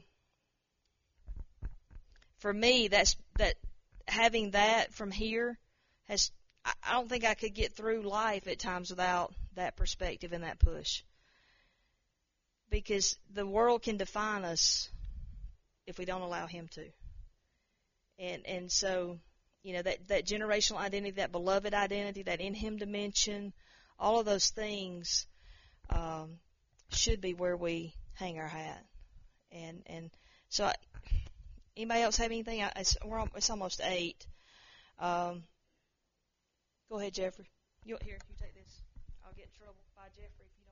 for me, that's, that having that from here has, I, I don't think I could get through life at times without that perspective and that push. Because the world can define us if we don't allow Him to. And, and so, you know, that, that generational identity, that beloved identity, that in Him dimension, all of those things um, should be where we hang our hat. And and so, I, anybody else have anything? I, it's, we're on, it's almost eight. Um, go ahead, Jeffrey. You here? You take this. I'll get in trouble by Jeffrey if you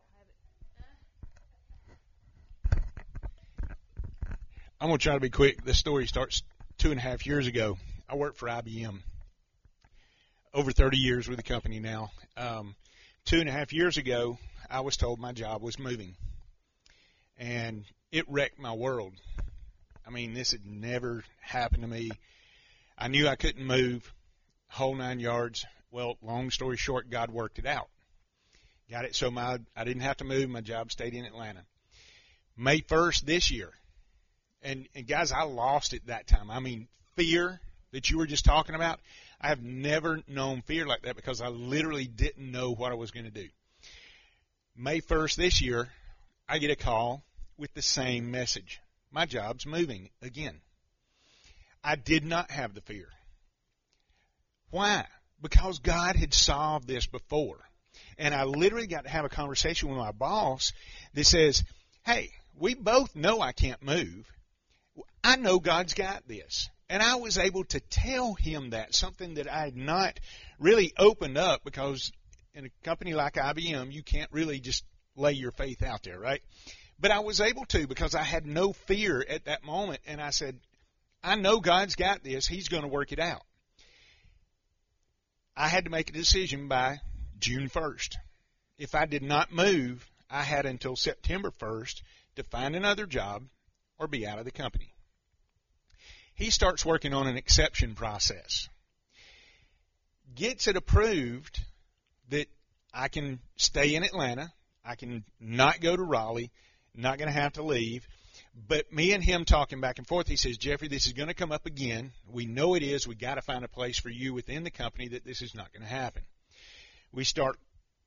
don't have it. I'm going to try to be quick. This story starts two and a half years ago. I worked for I B M. Over thirty years with the company now. Um, two and a half years ago, I was told my job was moving. And it wrecked my world. I mean, this had never happened to me. I knew I couldn't move, whole nine yards. Well, long story short, God worked it out. Got it so my I didn't have to move. My job stayed in Atlanta. May first this year. And, and guys, I lost it that time. I mean, fear that you were just talking about, I have never known fear like that because I literally didn't know what I was going to do. May first this year, I get a call with the same message. My job's moving again. I did not have the fear. Why? Because God had solved this before. And I literally got to have a conversation with my boss that says, hey, we both know I can't move. I know God's got this. And I was able to tell him that, something that I had not really opened up, because in a company like I B M, you can't really just lay your faith out there, right? But I was able to, because I had no fear at that moment. And I said, I know God's got this. He's going to work it out. I had to make a decision by June first. If I did not move, I had until September first to find another job or be out of the company. He starts working on an exception process. Gets it approved that I can stay in Atlanta. I can not go to Raleigh. Not going to have to leave. But me and him talking back and forth, he says, Jeffrey, this is going to come up again. We know it is. We got to find a place for you within the company that this is not going to happen. We start,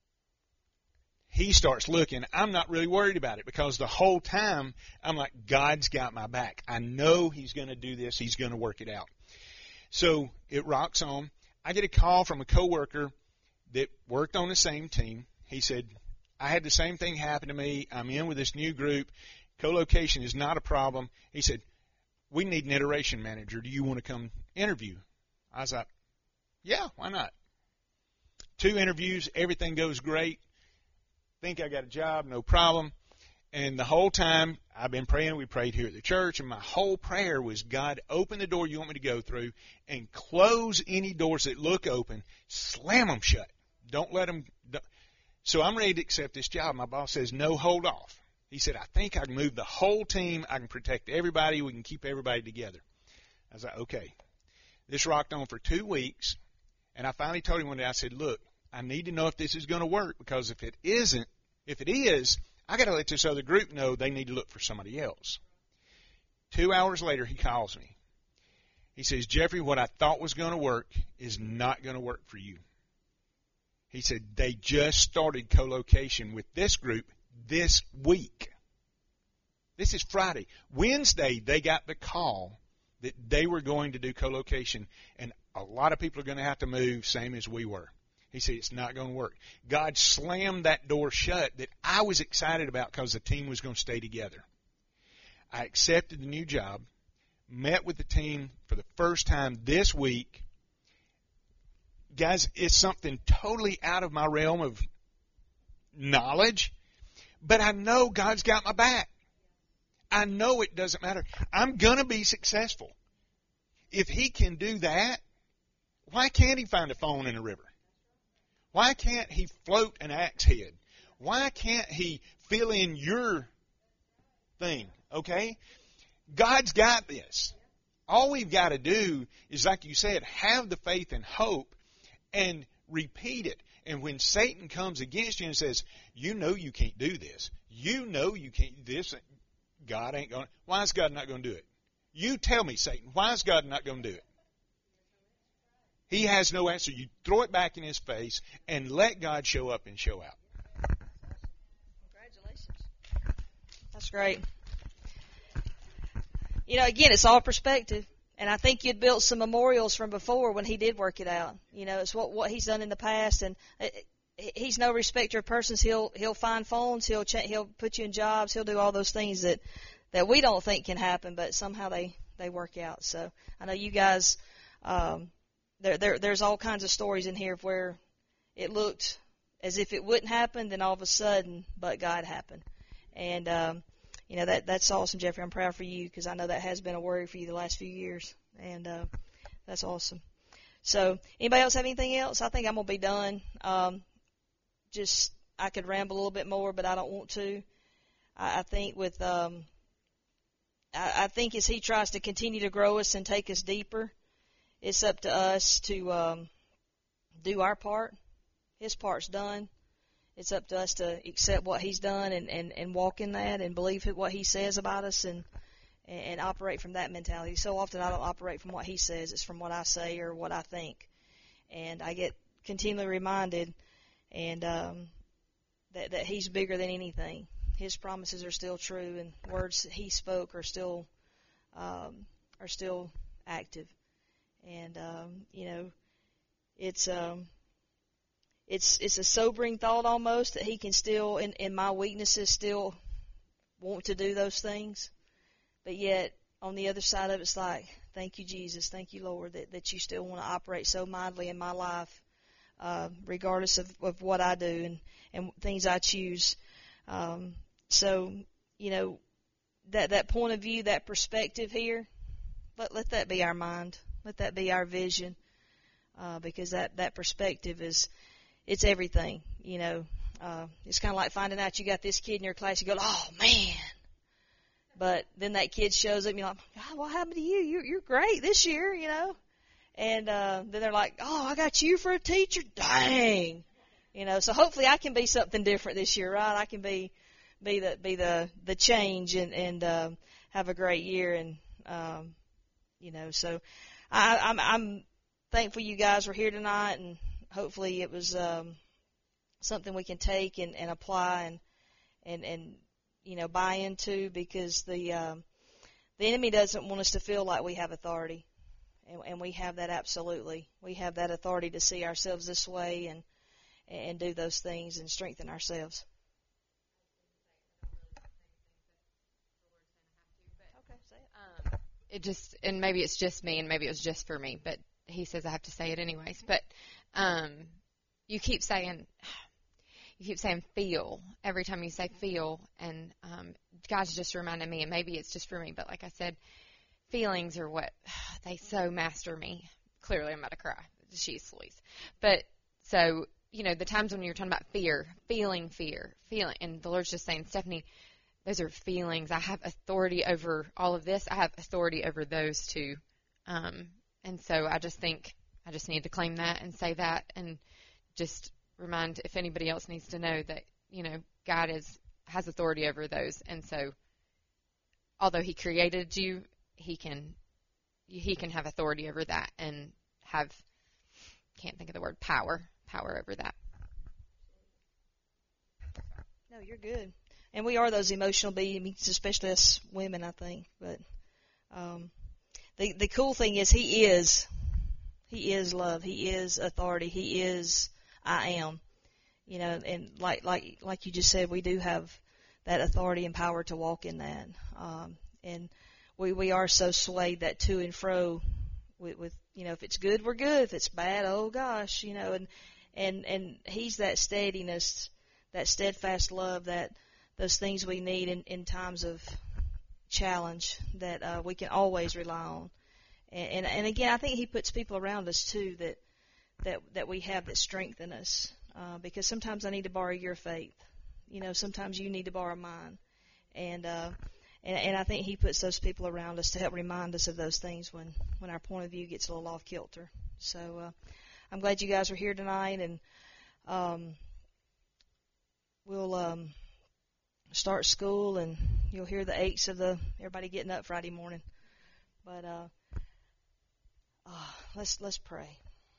he starts looking. I'm not really worried about it, because the whole time I'm like, God's got my back. I know he's going to do this. He's going to work it out. So it rocks on. I get a call from a coworker that worked on the same team. He said, I had the same thing happen to me. I'm in with this new group. Co-location is not a problem. He said, we need an iteration manager. Do you want to come interview? I was like, yeah, why not? Two interviews, everything goes great. Think I got a job, no problem. And the whole time I've been praying, we prayed here at the church, and my whole prayer was, God, open the door you want me to go through and close any doors that look open. Slam them shut. Don't let them. Don't. So I'm ready to accept this job. My boss says, no, hold off. He said, I think I can move the whole team. I can protect everybody. We can keep everybody together. I was like, okay. This rocked on for two weeks, and I finally told him one day, I said, look, I need to know if this is going to work, because if it isn't, if it is, I got to let this other group know they need to look for somebody else. Two hours later, he calls me. He says, Jeffrey, what I thought was going to work is not going to work for you. He said, they just started co-location with this group this week. This is Friday. Wednesday, they got the call that they were going to do co-location, and a lot of people are going to have to move, same as we were. He said, it's not going to work. God slammed that door shut that I was excited about, because the team was going to stay together. I accepted the new job, met with the team for the first time this week. Guys, it's something totally out of my realm of knowledge, but I know God's got my back. I know it doesn't matter. I'm going to be successful. If he can do that, why can't he find a phone in a river? Why can't he float an axe head? Why can't he fill in your thing, okay? God's got this. All we've got to do is, like you said, have the faith and hope and repeat it. And when Satan comes against you and says, you know you can't do this. You know you can't do this. God ain't going to. Why is God not going to do it? You tell me, Satan, why is God not going to do it? He has no answer. You throw it back in his face and let God show up and show out. Congratulations. That's great. You know, again, it's all perspective. and I think you'd built some memorials from before when he did work it out. You know, it's what what he's done in the past, and it, he's no respecter of persons. He'll he'll find phones. He'll ch- he'll put you in jobs. He'll do all those things that that we don't think can happen, but somehow they they work out. So I know you guys. Um, there there there's all kinds of stories in here of where it looked as if it wouldn't happen, then all of a sudden, but God happened. And um, you know that that's awesome, Jeffrey. I'm proud for you because I know that has been a worry for you the last few years, and uh, that's awesome. So anybody else have anything else? I think I'm gonna be done. Um, just I could ramble a little bit more, but I don't want to. I, I think with um, I, I think as He tries to continue to grow us and take us deeper, it's up to us to um, do our part. His part's done. It's up to us to accept what He's done and, and, and walk in that and believe what He says about us and and operate from that mentality. So often I don't operate from what He says. It's from what I say or what I think. And I get continually reminded and um, that, that He's bigger than anything. His promises are still true, and words that He spoke are still um, are still active. And, um, you know, it's... Um, It's it's a sobering thought almost that He can still, in, in my weaknesses, still want to do those things. But yet, on the other side of it, it's like, thank you, Jesus, thank you, Lord, that, that you still want to operate so mightily in my life, uh, regardless of, of what I do and, and things I choose. Um, so, you know, that, that point of view, that perspective here, let, let that be our mind. Let that be our vision, uh, because that, that perspective is... It's everything, you know. Uh, it's kind of like finding out you got this kid in your class. You go, oh, man. But then that kid shows up, and you're like, God, what happened to you? You're, you're great this year, you know. And uh, then they're like, oh, I got you for a teacher. Dang. You know, so hopefully I can be something different this year, right? I can be be the be the, the change and, and uh, have a great year. And, um, you know, so I, I'm, I'm thankful you guys were here tonight, and hopefully it was um, something we can take and, and apply and, and, and, you know, buy into, because the um, the enemy doesn't want us to feel like we have authority, and, and we have that absolutely. We have that authority to see ourselves this way and and do those things and strengthen ourselves. Okay, say it. Um, it just, and maybe it's just me, and maybe it was just for me, but He says I have to say it anyways. But um, you keep saying, you keep saying feel every time you say feel, and um, God's just reminded me, and maybe it's just for me, but like I said, feelings are what they so master me. Clearly, I'm about to cry. She's Louise. But so, you know, the times when you're talking about fear, feeling fear, feeling, and the Lord's just saying, Stephanie, those are feelings. I have authority over all of this. I have authority over those two. Um, and so I just think I just need to claim that and say that, and just remind if anybody else needs to know that, you know, God is has authority over those. And so although He created you, He can he can have authority over that and have, can't think of the word, power, power over that. No, you're good. And we are those emotional beings, especially us women, I think. But um, the the cool thing is He is. He is love. He is authority. He is I am. You know, and like like like you just said, we do have that authority and power to walk in that. Um, and we we are so swayed that to and fro with, with you know, if it's good, we're good. If it's bad, oh gosh, you know, and and and He's that steadiness, that steadfast love, that those things we need in, in times of challenge that uh, we can always rely on. And, and and again, I think He puts people around us too that that that we have that strengthen us. Uh, because sometimes I need to borrow your faith. You know, sometimes you need to borrow mine. And uh, and, and I think He puts those people around us to help remind us of those things when, when our point of view gets a little off kilter. So uh, I'm glad you guys are here tonight, and um, we'll um, start school, and you'll hear the aches of the everybody getting up Friday morning. But uh, uh, let's let's pray.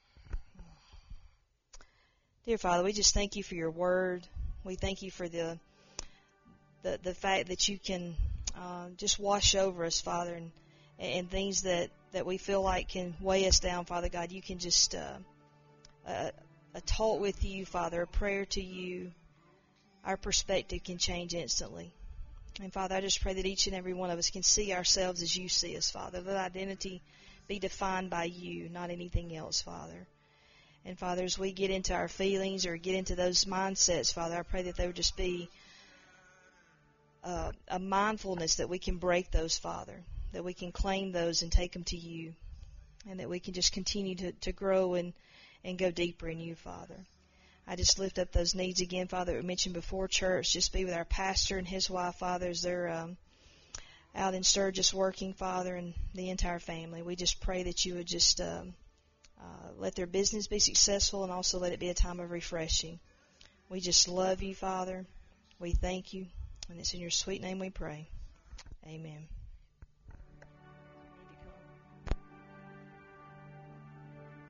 Dear Father, we just thank You for Your word. We thank You for the the, the fact that You can uh, just wash over us, Father, and, and things that, that we feel like can weigh us down, Father God, you can just, uh, a, a talk with you, Father, a prayer to you, our perspective can change instantly. And Father, I just pray that each and every one of us can see ourselves as you see us, Father. Let identity be defined by you, not anything else, Father. And Father, as we get into our feelings or get into those mindsets, Father, I pray that they would just be uh, a mindfulness that we can break those, Father, that we can claim those and take them to you, and that we can just continue to, to grow and, and go deeper in you, Father. I just lift up those needs again, Father, that we mentioned before church. Just be with our pastor and his wife, Father, as they're um, out in Sturgis working, Father, and the entire family. We just pray that you would just um, uh, let their business be successful and also let it be a time of refreshing. We just love you, Father. We thank you. And it's in your sweet name we pray. Amen.